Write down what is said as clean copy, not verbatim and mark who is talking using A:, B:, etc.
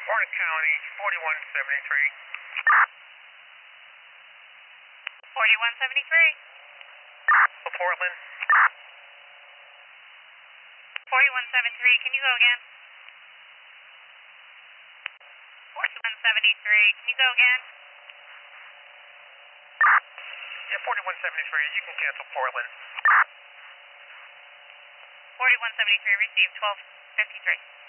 A: Orange County, 4173.
B: 4173.
A: Portland.
B: 4173, can you go again? 4173, can you go again?
A: Yeah, 4173, you can cancel Portland.
B: 4173, received 1253.